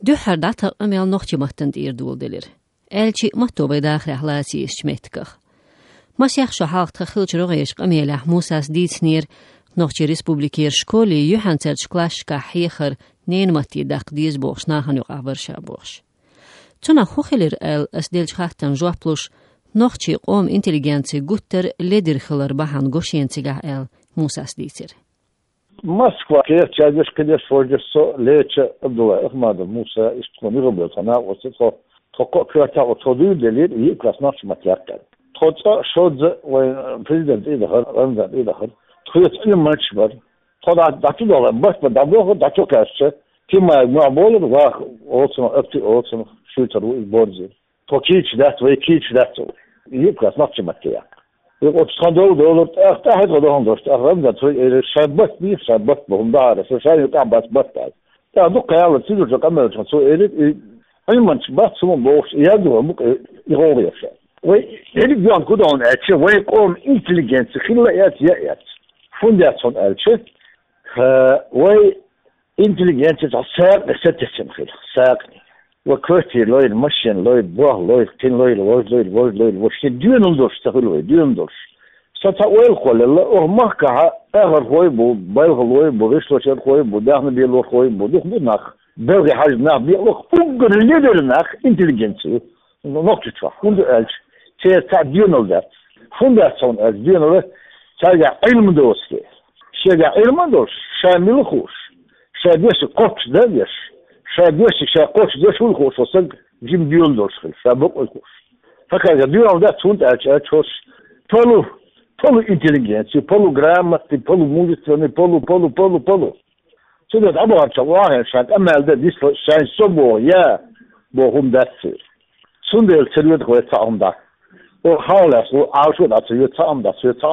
Dühar da taqamel noqçimaqtan dirdul delir. Elçi mattobe daxil ahlasi işmetqaq. Masyax şahaqta xilçroq yşqamelah Musas ditsnir noqçi respublikir şkoli yuhanserç klashka xixir nen mati daqdiz boxnahan yoq avrşa box. Tuna xoxelir el asdelçxatan joapluş noqçi qom intelligensi gutter ledir xilır bahan goşensigah el Musas ditsir. Moskva çaydaş kıdes forcusu leçe Abdullah Ahmad Musa istqoni roботana oso toko kıta otodu delir iyi klasnaş matyakkal. Toça şodze ve prezident idahar anzat idahar. Tuyet ilmaç var. Toda datı dolar başba dablo da çok açı. Kimay muabolur va olsun şutaru borcu. Tokiç dat ve kiç dat. İyi klasnaş matyak. Oturan doğru ahta dolan dost. Ahramda şabat bir şabat bunda arası şayet bas. Ya bu kayalı sizce kameracı so ayman bas son boş ya bu oluyor şey. Ve herif yan kudan elçi ve kom inteligensi hillayat ya. Fundasyon elçi ve inteligensi sağ esetesin hil. Sağ ve kırtı loyal maşin loyal buah loyal tin loyal işte düğün dostu hılıyor düğün dostu. Sata oil kolla o mahkaha ağır koy bu bayğıloy bu restoran koy bu dahne bir lo koy bu nak böyle hajna bir lo ugr lidernak inteligensi nokta hundu elç ta düğün oldu. Fundasyon el düğün oldu. Çayga ilmi dostu. Şeyga ilmi dostu. Şamil hoş. Şeygesi koç demiş. Şeygesi koç deşul hoş olsa jim düğün dostu. Şabuk hoş. Fakat düğün oldu tund elç hoş. Polu inteligensi, polu gramatı, polu muzisyonu, polu. Şimdi de bu arada var şart amelde dis sen sobo ya bu humdatsı. Şimdi el çeliyor koy taamda. O hala o ağzı da çeliyor taamda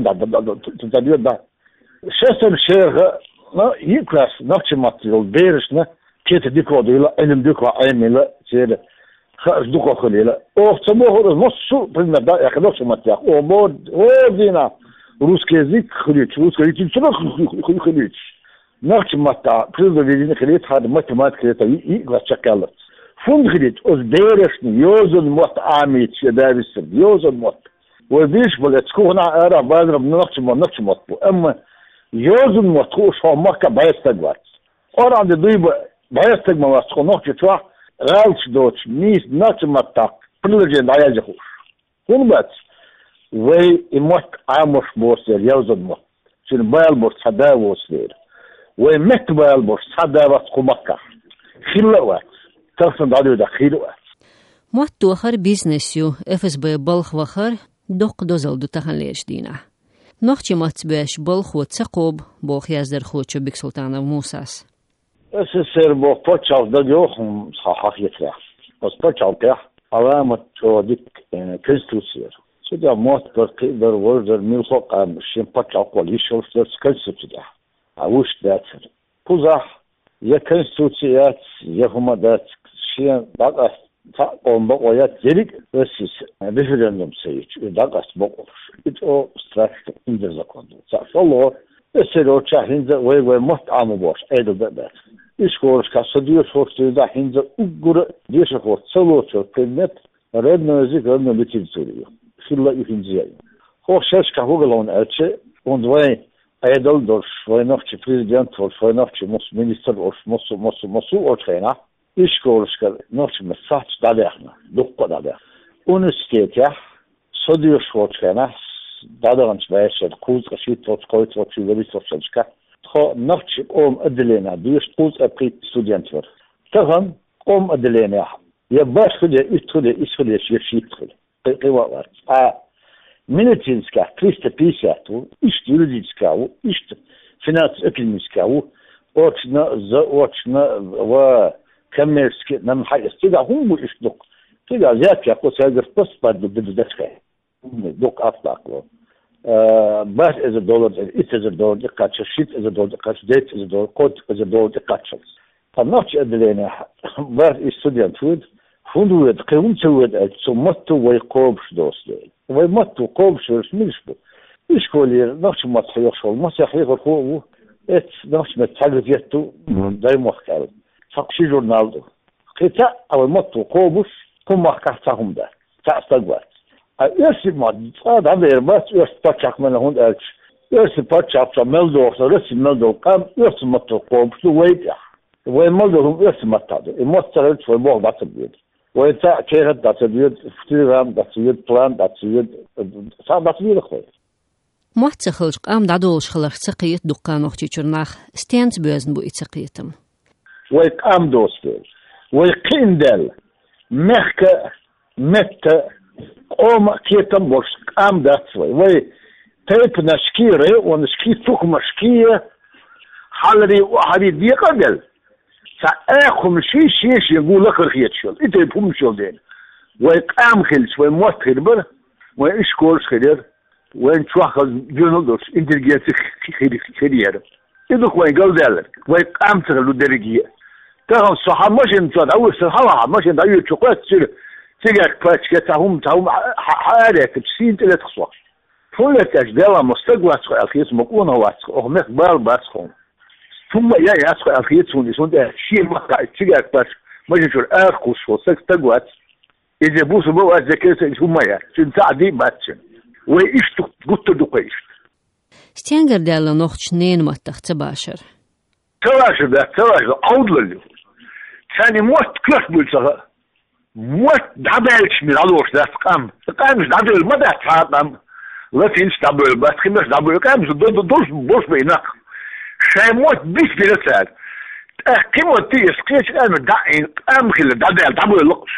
da diyor da. Şesen şehre na yıklas nakçımatı yol berisne kete dikoduyla elim dikwa ayımıyla şeyde. Khaz duqoqliyle. O samohor nasıl bilmem yaklaşmak ya. O mod dina Ruski язык хлеч, русский язык çok хлеч. Nakçımatta kızı dediğini хлеч hadi matematik это и глачакалы. Fund хлеч oz beresni yozun mot amit şedavisir. Yozun mot. Ve biş böyle çıkına ara bazım nakçımat bu. Ama yozun mot şu makka bayastak var. Orada duybu bayastak mı var? Nakçı çok Ralç doç, mis, nakçımatta, pırlıcın ayacı hoş. Hunbat, ve imot amoş borçlar, yazın mot. Şimdi bayal borç, sada borçlar. Ve met bayal borç, sada vas kumakka. Xilla var. Tarafın dalıyor da xilla var. Muat tuğar biznesyu, FSB balx vaxar, doq dozal dutahan leşdina. Nakçımat beş balx ve tsaqob, boğ yazdır xoçu Bik Sultanov Musas. SSR bu poçalda yok hakiyetler. O poçalda alamet çoğudik konstitüsyon. Suda muhtemel kıydar vardır milhok almışım poçal koalisyon konstitüsyon. Avuç dersin. Puzah ya konstitüsyat ya humadat şey bagas ta bomba oyat delik ösiz. Referandum sayıç. Bagas bok olur. O strateji indir zakondu. Sağ Mesela o çahinze ve muhtamı boş. Edilde. İşkoğuz kasa diyor soğuksuyu da hinze ugguru diyor soğuk. Salo çok kıymet. Rednözik önüne bitir soruyor. Şulla ikinciye. O şaşka hugalon elçi. Ondvay edil dur. Şvaynovçi prezident ol. Şvaynovçi minister ol. Mosu ortayına. İşkoğuz kasa novçi mesaj dalyahna. Dukka dalyah. Üniversiteye soruyor soğukçayına. Dadağınç bayışır, kuz kaşit koyt ve sosyalişka. Tho nakçı adilena diyor kuz aprit student var. Tağın adilena ya başkıya üstüde şirşit. Kıva var. Medicinska 350 iş юридическа, iş finans ekonomiska, очно ve коммерчески нам hayır. Tiga hum bu iş dok. Tiga ziyat ya ko saydır post bededetke. Dok atlaklo. Baş eze dolar, it eze dolar, kaçı, shit eze dolar, kaçı, date eze dolar, kod eze dolar, kaçı. Tanakçı edilene, baş student food, fundu et, kıyımcı et, so mattu ve kovş dostlu. Ve mattu kovş resmiş bu. İşkolir, nakçı matı yok olmaz, yakıyık o et, nakçı met tagrif yettu, daim vakal. Sakşı jurnaldu. قطع أو مطو قوبس كم كحتهم ده تأستقبات يرسي ما هذا يربط يرسي باتشاك من هون ألش يرسي باتشاك ملدو يرسي ملدو قام يرسي مطو قوبس ويجح وملدو هم يرسي مطادو المطرد في الموضوع باتبيد ويتا كيرت باتبيد فتيرام باتبيد بلان باتبيد صار باتبيد خوي محتخلج قام دعدولش خلق سقيت دقان وقتي چرناخ ستيانت بوزن بو اتسقيتم ويقام دوستيل ويقيندل مخك مت قوم كيتم بوش قام داتسوي وي تيب نشكيري ونشكي توك مشكية حالري وحالي دي قدل سأخم شيش يقول لك رخيت شول انت يبهم شول دين ويقام خلش ويموت خير وإيش كورس خير وين شواخذ جنودوس انترجيتي خير يدوك وين قال ذلك ويقام تغلو درجية تغل صحة مش انتظر أول صحة مش انت أيوة شوكات تيجي كواتش كتاهم حالة بسين تلات خصوص فولت أجدالا مستقوى أسخي أخيس مكونا واسخ أغمق بال باسخون ثم يعني أسخي أخيسون يسون ده شيء مقع تيجي كواتش مش انشور أرخص وصك تقوات إذا بوسو بو أزكيس ثم يعني سنتعدي باتشن وإيش قلت دقيش ستيانجر دالا نوخش نين متخ تباشر ده عود للي ثاني موت كيف بلسها موت دعبالش من عدوش ده قامش دعبال ما ده تحاقم لا تنش دعبال بس خمس دعبال قامش دوش بيناك شاي موت بيش بلسها كم وتي سقيش قام دعين قام خل دعبال لقش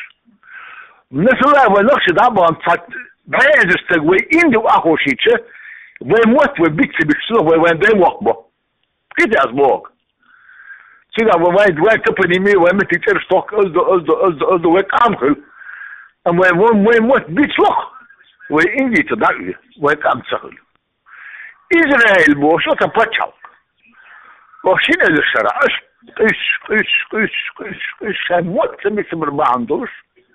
مثلا ولقش دعبال فات بعيد استقوي إندو أخو شيء ويموت وبيتش بيشلوه وين دايم وقبه كده أسبوع سيدا وين تبني مي وين تيجي ستوك أزدو ويك أمخل أما وين موت بيشلوه وين إندي تدعي ويك أمسخل إسرائيل بوشو تبتشل وشين الشرع إيش موت بيسمر ما عندوش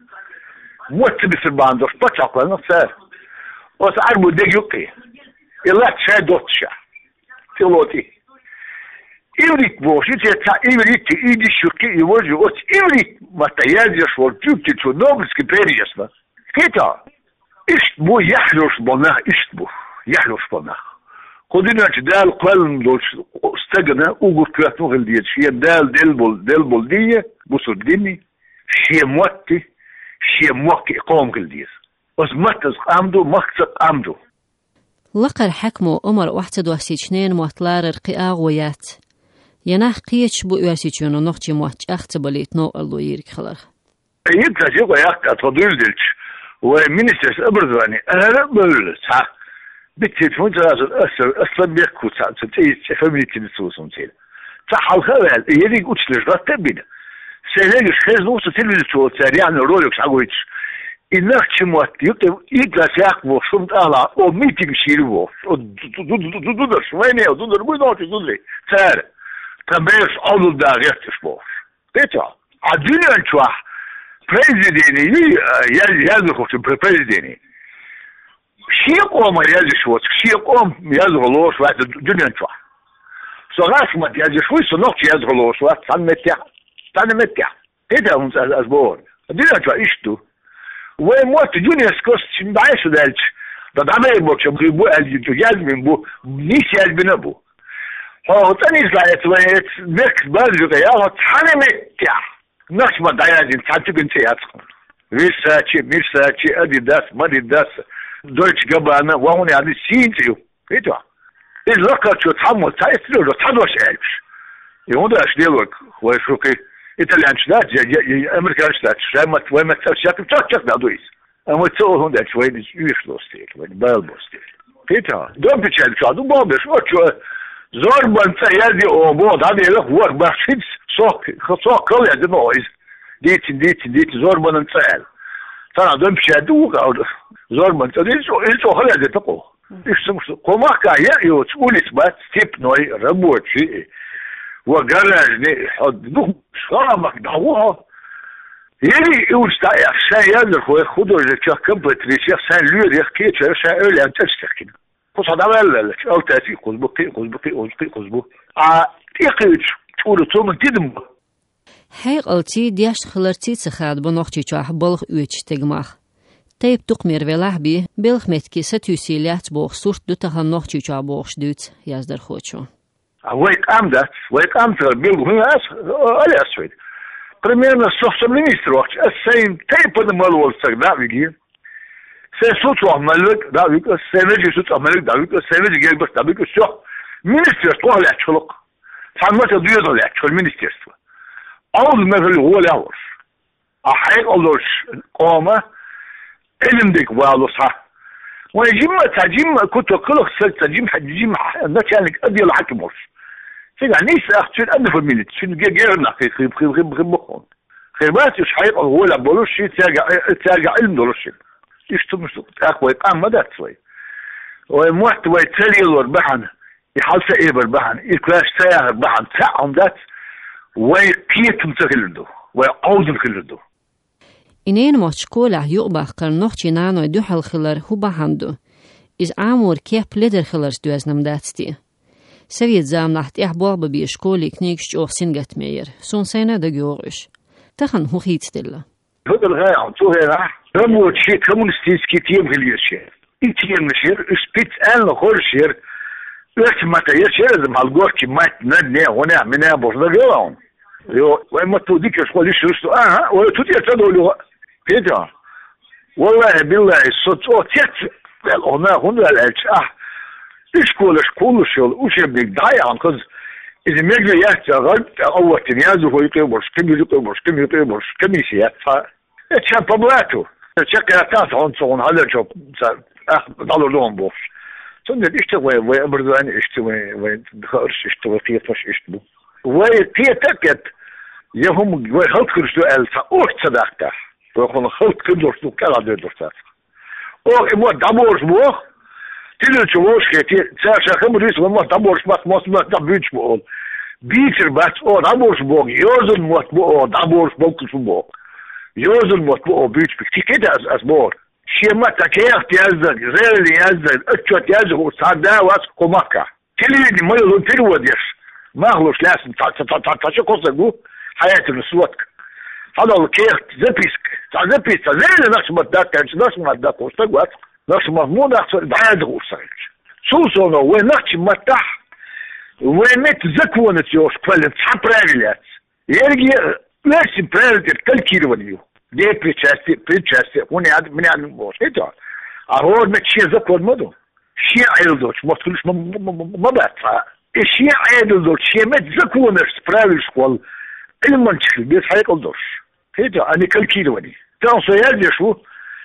موت بيسمر ما عندوش بتشل كلنا سار وسأربو دقيقة إلا تشادوتشا تلوتي إيريت بوش إيريت إيدي شوكي يوجه أوت إيريت ما تيازيش والجوبتي تو نوبلس كبيريسنا كيتا إشت بو يحلوش بنا إشت بو يحلوش بنا خدينا جدال قلم دوش استجنا أوجو كلاتو غلدية شيء دال دي بوسو ديني شيء موكي قوم غلدية بس مكتز قامدو مكتز قامدو لقر حكمو عمر 21 موطلار رقياغ ويات يناح قيتش بو ياسيتشونو نوختي مواتش اختباليت نو اللو يريك خلر يبتا جيغو ياك اتفضل دلش ومينيسترس ابرزواني انا بقول صح بالتليفون تراسل اصلا بيحكوا فاميلتي نسوسهم تيل صح الخوال يلي قلتش لجرات تبين سيلاقش خيز نوصل تلفزيون سريعا رولكس عقويتش إنك شموت يقدر يأخذ شمت على أو ميتين شيلوه دودر شويني أو دودر بينات دودري سار تبيش أول داغيت شبوش بيتا عديني أنتوا بريزيديني يازخوش بريزيديني شيء قوم يازشوت شيء قوم يازغلوش واحد الدنيا أنتوا صغاش ما يازشوي صنوش يازغلوش واحد تان متع بيتا هم أسبوع الدنيا أنتوا إيشتو وموت جونيور سكوست بعيش ذلك ده بوكش بو الجاز بو نيش يالبنا بو هو تاني زايت ويت بيك بارجو يا تحنمتيا نفس ما دايرين تاعتك انت ياتكم ريسيرش ادي داس دويتش جبانا وهون يعني سينتيو ايتوا الزكاه شو تحمل تايسلو تحدوش ايش يهودا اش ديالك هو شوكي إيطاليان شلات أمريكان شلات شلات وين ما تصير شكل تشك نادويس أما تصور هون ده شوي يشلوستيل وين بالبوستيل كيتا دوم بتشال شو دوم بابش أشوا زور بنت يدي أو بود هذا يلف ورك باشيد سوق كل هذا نويز ديت زور بنت سال ترى دوم بشادو زور بنت إيش هو هذا تقو إيش سمسو كما كايا يوتقول إثبات تيب نوي ربوت شيء وقالني حد شرمك دعوها يلي يوستايا شايل خدوا الشيخ كبت الشيخ سان لور يحكي شايل أولي أنت تشتكي قصة دعوة أو تأتي قصبو تيقيش تقول تومن تدم حقلتي دياش خلرتي تخاد بنوختي جاح بلغ اويتش تجماخ تيب تقمير ولاح بي بلغ متكي ستوسيليات بوغ سورت دو تخان نوختي جا بوغش دوت يازدر خوتشو ويك أمت بلغ هنا ألي أسويد примерно софтом министров сен тейпа на малол сагда виги се суту амалык да вик сенеji суту амалык да вик сенеji gelbas да вик всё министерство лячулук санмата дuyuyor лячул министерство ал mesela olar a hayk olur qoma elimdeki valusa ويجمع تجمع كتب كله تجمع تجمع ده كان قد الحكم مش سيدا نيس أختار أنا في الميلت شنو جيرنا خيب بخون خيبات يش حقيقة هو لا بقولش شيء ترجع علم دولش يشتم أخوي قام ما ده شوي وموت ويتسلي الوربحن يحلس إيه بربحن يكلاش سيا بربحن تعم ذات ويكيت متخلدو ويعود متخلدو إنين مشكولة يقبح قرنوخ نانو دوحل خلر هو بحندو إز عامور كيف لدر خلرس دوزنم داتستي سويت زام نحت إحباب بيشكولي كنيكش أوخ سنجت مير سون سينا دا جورش تخن هو خيت ستيلا هذا الغاية عطوه هنا رموت شيء كمونستيس كتيم غليشير إتيم نشير اسبيت آن لخورشير لكن متى يشير زم هالقوة كمات ندني هنا منها بوصنا جيرون وإما توديك يشغل يشرستو وتودي يتدو له كده والله بالله الصوت تيت هنا الألش شكول شغل وش بدك ضايع كز إذا ما يجي يحتاج أول تنيازه هو يقبرش كم يقبرش كم يسيات فشان طبلاتو شكل أساس عنصون هذا شوف ضلوا لهم بوش صندق اشتغل وأبرز أنا اشتغل وخارش اشتغل قيفش اشتغل وقيتك يهم وخلط كرشلو ألسا أوش صدقته ويخون خلط كرشلو كلا دردرتات أو إمو دابورش بوخ تلو تشوش كتير ساشا خمريس وما دابورش بس ما دابيتش بقول بيتر بس أو دابورش بوخ يوزن موت بوخ دابورش بوخ بوخ يوزن موت بوخ بيتش بكتي كده أسبور شيما تكيخ تيازك زي اللي يازك اتشو تيازك وصادا واس قمكة تلي ما يلون تلو ديش ما هوش لازم تاشو قصة حياة النسوتك هذا الكيخ زبيسك زي اللي نفس ما تدك نفس ما تدك وصتك وات نفس مضمون نفس بعد وصتك سوسونا وين نفس ما تح وين متزكون تيوش كل تحب رجلات يرجع ليش بريد التلكير وليو دي بريتشاستي وني عاد من عند بوش كده أروح متشي زكون مدو شيء عيلدوش ما تقولش ما بعرف شيء عيلدوش شيء متزكون سبرايل شغل المنشل بيت حيق الدوش كده أنا كالكير ولي تانسو يجي شو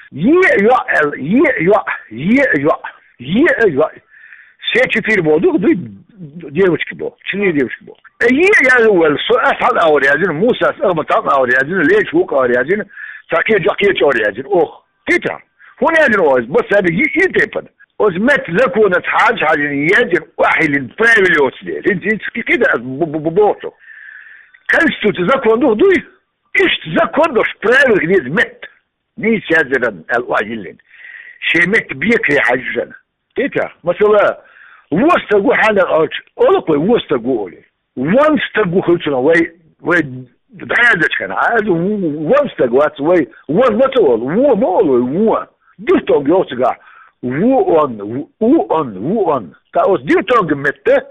سيتي في الموضوع ديوش كبو شنو ديوش كبو يعني اول اسعد اوريادين موسى اغمت اوريادين ليش هو اوريادين ساكي جاكيت اوريادين كيتا هون يعني بس هذا يتيبن وزمت زكونة حاجة يجب واحد الفاميلي وسليل انت كده ببوتو كنستو تزكون دوي ايش تزكون دوش برامل جديد مت نيس يزرن الواجلين شيمت بيكري حاجة كيتا مثلا وستقو حالا اوش اولقوي وستقو اولي وانستقو خلصنا وي دعادش كان عاد وانستقو وي وانستقو وو ديرتونج يوسقع وون تاوس ديرتونج متى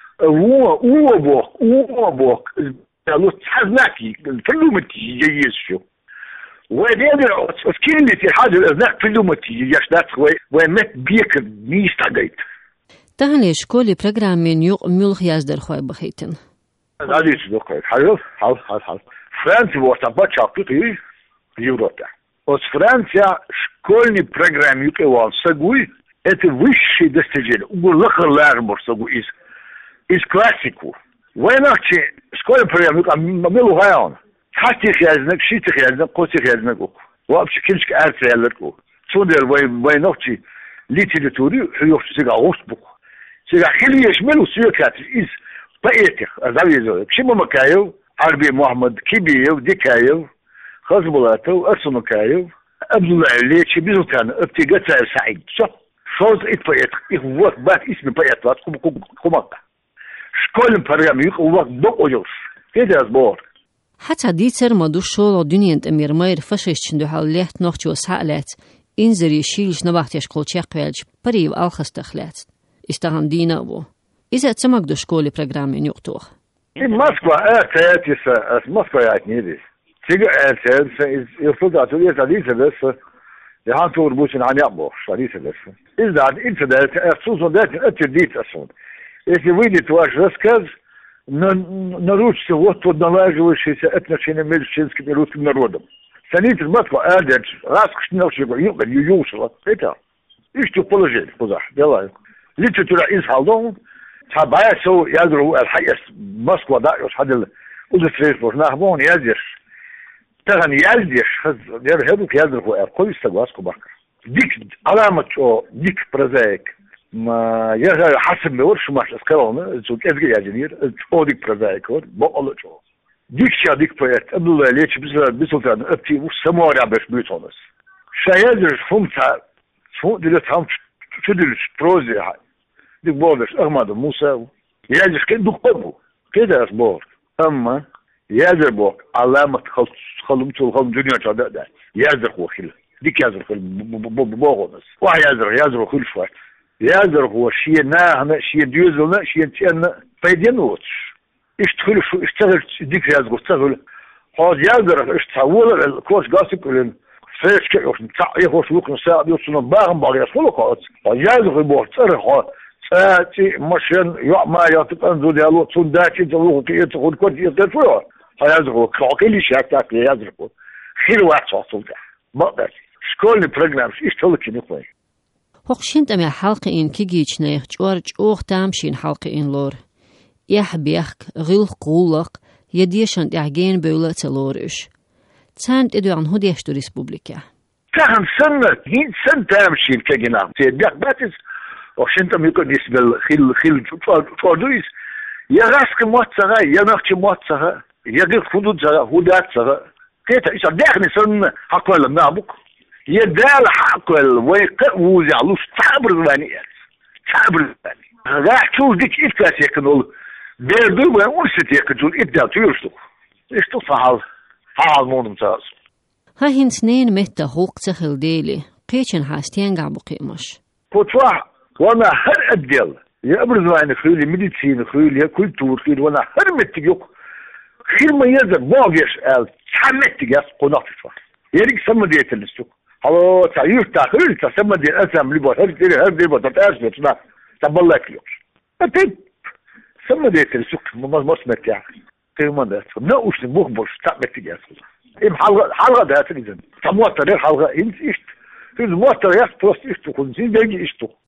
وو بوك لو تحزناكي فلومتي يجيشو ودير اسكيلي في حاجه الازناق فلومتي يجاشدات ومت بيك نيستاغيت تهني شكولي برنامج من يوق ملخ يازدر خوي بخيتن هذه شو حلو فرنسا وصفات شاقيقي يوروبا os Francija školni program yuqeval sagui это высшее достижение углахар лармор sagу из классику войнахчи школьный программ мамилу гаян хатих язник шитих язник котих язник вообще кинчик арцелерку чудер войнахчи литературе хёрчи сега остбук сега хили يشمل سيوكات из поэтих азавизо почему макаев арби мухаммад кибиев дикаев خزبلاته أرسنكايو عبد الله عليك بيزوتان ابتيجات سعيد صح صوت إتفايت هو بات اسم بايت وات كمك شكل برنامج هو بقولش كده أصبر حتى ديتر مدو شولو دنيا أمير ماير فشيش چندو حاليات نوخجو سحالات إنزري شيلش نباختيش قولشيق ويلج بريو ألخستخلات استغام دينا بو إذا تسمك دو شكولي برنامج نيوقتوخ Moskva ärtsätisa, att Moskva är ett nidis. Tiga ärtsätisa, jag trodde att det är Elisabeth, det han tog bussen han jabbo, Elisabeth. Izdad, inte det, är så som det är ett dit sånt. Если выйдет ваш рассказ, нарушится вот под налаживающийся отношения между чеченским и русским народом. Санитер Москва ärdet, раскшнявшего, юшила, это. И что положили, куда, делаю. Литература из Халдон, تابعه سو يقدروا الحقيقة مسكوا دايوس هذا الأسرة بورنا هون يزيش تغني يزيش هذا يقدروا كل استجواسكوا بكر ديك علامة شو ديك برزاك ما يرجع حسب ما ورش ما تذكرونه شو كذي يجنير شو ديك برزاك هو بقول شو ديك شو ديك بيت قبل ليش بيسولتان أبتي وش سمارة بس بيتونس شايزش فهمتها فهم دلتهم تدرس بروزي هاي ديك بولش أغمد موسى يجلس كده قبو كده أسبوع أما يجر بوك علامة خلمت الخلم دنيا شهداء ده يجر هو خيل ديك يجر خيل بوغنس واحد يجر خيل شوي يجر هو شيء ناهنا شيء ديوزلنا شيء تينا فايدين وتش اشتغل شو اشتغل ديك يجر اشتغل هاد يجر اشتغل الكورس قاسي كلن فيش كيف تعيش وش يمكن ساعة يوصلنا باهم باقي يصلوا قاعد يجر بوك تصرخ ساتي مشين ما يعتقد ديالو تنداتي دلو كي تقول كنت يتفوا هيازرو كاكلي شاكاك يازرو خير واحد صوت ما شكون البروجرام ايش تقولك نقول هوقشنت ام حلقه ان كيجيچ نيخ جورج اوخ تامشين حلقه ان لور يحبيخ غيل قولق يديشن اعجين بولا تلورش تسانت ادو عن هديش دو ريسبوبليكا كان سنه هين سنه تامشين كجنا تيدك باتس وشنتم يكون يسبل خيل فردويس يا راسك موتسها يا نختي موتسها يا غير خدود زها هوداتسها كيتا إيش داخل سن حقول نابك يا دال حقول ويقوز علوش تعبر الوانيات تعبر الواني راح تشوف ديك إتكاس يكنول بيردو وين ورست يكنول إدال تيرشتو إيش تصحال حال مون متاز ها هين سنين متى هوق تخل ديلي قيشن حاستين قعبو قيمش بوتوا وانا هر أدل يا أبرز عن خيولي ميديسين خيولي كولتور خيول وانا هر متجوك خير ما يزر باقيش قال تحمتجاس قناطفة يريك سما ديت السوق هلو تعيش تاخيل تسمى دي أسام لي بوت هر دي بوت تأسف لا تبالله كيوش أتيب سما ديت السوق ما سمعت خير ما ده نقوش نبوخ برش تحمتجاس إم حلقة ده تنزل تموت تاريخ حلقة إنت إيش في الموت تاريخ توست إيش تكون زين بيجي إيش